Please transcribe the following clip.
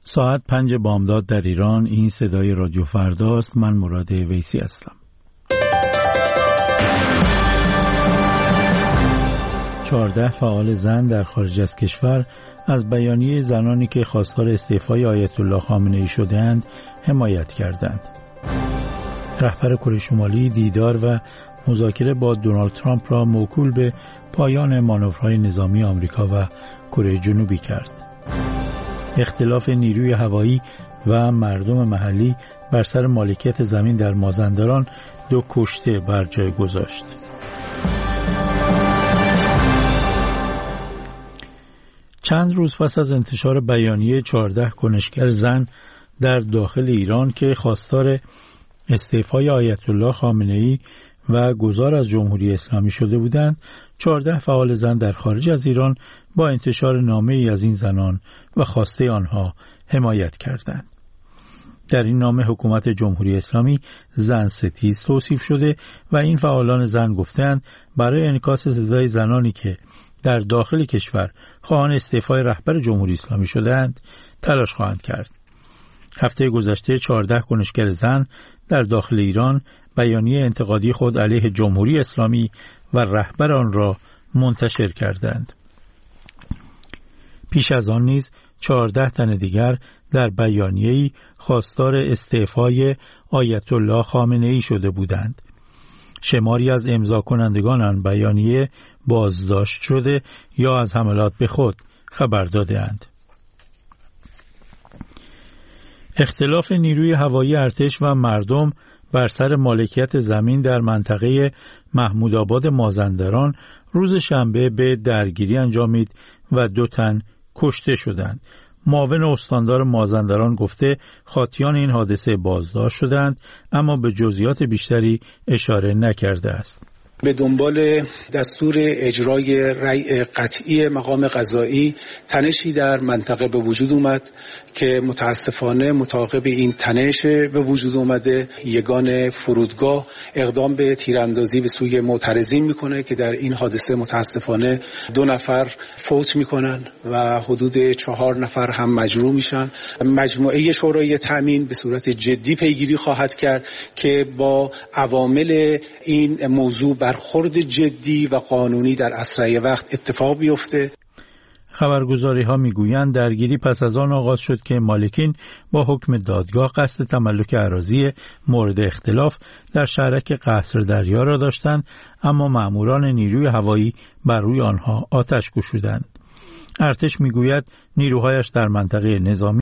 ساعت 5 بامداد در ایران. این صدای رادیو فرداست. من مراد ویسی هستم. 14 فعال زن در خارج از کشور از بیانیه زنانی که خواستار استعفای آیت الله خامنه‌ای شدند حمایت کردند. رهبر کره شمالی دیدار و مذاکره با دونالد ترامپ را موکول به پایان مانورهای نظامی آمریکا و کره جنوبی کرد. اختلاف نیروی هوایی و مردم محلی بر سر مالکیت زمین در مازندران 2 کشته بر جای گذاشت. چند روز پس از انتشار بیانیه 14 کنشگر زن در داخل ایران که خواستار استعفای آیت الله خامنه‌ای و گذار از جمهوری اسلامی شده بودند، 14 فعال زن در خارج از ایران با انتشار نامه‌ای از این زنان و خواسته آنها حمایت کردند. در این نامه حکومت جمهوری اسلامی زن ستیز توصیف شده و این فعالان زن گفتند برای انعکاس صدای زنانی که در داخل کشور خواهان استعفای رهبر جمهوری اسلامی شدند تلاش خواهند کرد. هفته گذشته 14 کنشگر زن در داخل ایران بیانیه انتقادی خود علیه جمهوری اسلامی و رهبر آن را منتشر کردند. پیش از آن نیز 14 تن دیگر در بیانیه‌ای خواستار استعفای آیت الله خامنه‌ای شده بودند. شماری از امضا کنندگان آن بیانیه بازداشت شده یا از حملات به خود خبر داده‌اند. اختلاف نیروی هوایی ارتش و مردم بر سر مالکیت زمین در منطقه محمودآباد مازندران روز شنبه به درگیری انجامید و 2 تن کشته شدند. معاون استاندار مازندران گفته خاطیان این حادثه بازداشت شدند اما به جزئیات بیشتری اشاره نکرده است. به دنبال دستور اجرای رأی قطعی مقام قضایی تنشی در منطقه به وجود اومد که متاسفانه متعاقب این تنش به وجود اومده یگان فرودگاه اقدام به تیراندازی به سوی معترضین میکنه که در این حادثه متاسفانه 2 نفر فوت میکنن و حدود 4 نفر هم مجروح میشن. مجموعه شورای تامین به صورت جدی پیگیری خواهد کرد که با عوامل این موضوع برخورد جدی و قانونی در اسرع وقت اتفاق بیفته. خبرگزاری ها میگویند درگیری پس از آن آغاز شد که مالکین با حکم دادگاه قصد تملک اراضی مورد اختلاف در شهرک قصر دریا را داشتند اما ماموران نیروی هوایی بر روی آنها آتش گشودند. ارتش میگوید نیروهایش در منطقه نظامی